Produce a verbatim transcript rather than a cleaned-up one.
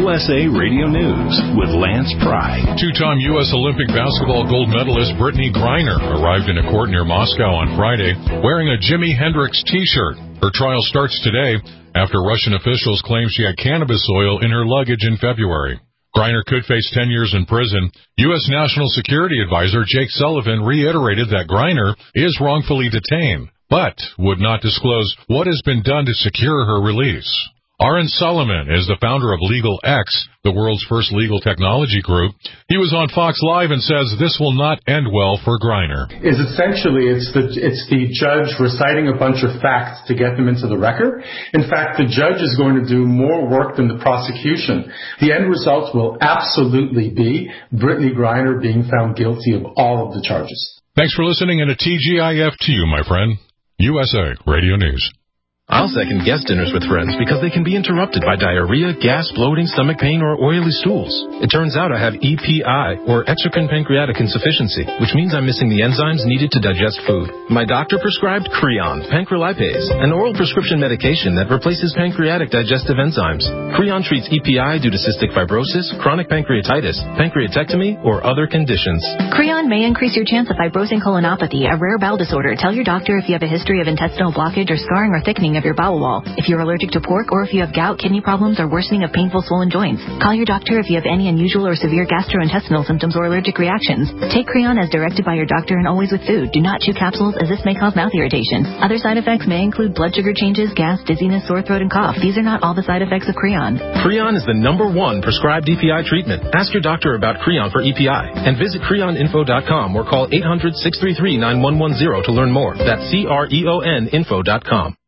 U S A Radio News with Lance Pry. Two-time U S Olympic basketball gold medalist Brittany Griner arrived in a court near Moscow on Friday wearing a Jimi Hendrix T-shirt. Her trial starts today after Russian officials claim she had cannabis oil in her luggage in February. Griner could face ten years in prison. U S National Security Advisor Jake Sullivan reiterated that Griner is wrongfully detained, but would not disclose what has been done to secure her release. Aaron Solomon is the founder of Legal X, the world's first legal technology group. He was on Fox Live and says this will not end well for Griner. Is essentially it's the it's the judge reciting a bunch of facts to get them into the record. In fact, the judge is going to do more work than the prosecution. The end result will absolutely be Brittany Griner being found guilty of all of the charges. Thanks for listening and a T G I F to you, my friend. U S A Radio News. I'll second guest dinners with friends because they can be interrupted by diarrhea, gas, bloating, stomach pain, or oily stools. It turns out I have E P I, or exocrine pancreatic insufficiency, which means I'm missing the enzymes needed to digest food. My doctor prescribed Creon, pancrelipase, an oral prescription medication that replaces pancreatic digestive enzymes. Creon treats E P I due to cystic fibrosis, chronic pancreatitis, pancreatectomy, or other conditions. Creon may increase your chance of fibrosing colonopathy, a rare bowel disorder. Tell your doctor if you have a history of intestinal blockage or scarring or thickening of your bowel wall, if you're allergic to pork, or if you have gout, kidney problems, or worsening of painful swollen joints. Call your doctor if you have any unusual or severe gastrointestinal symptoms or allergic reactions. Take Creon as directed by your doctor and always with food. Do not chew capsules as this may cause mouth irritation. Other side effects may include blood sugar changes, gas, dizziness, sore throat, and cough. These are not all the side effects of Creon. Creon is the number one prescribed E P I treatment. Ask your doctor about Creon for E P I and visit creon info dot com or call eight hundred, six three three, nine one one zero to learn more. That's C R E O N info dot com.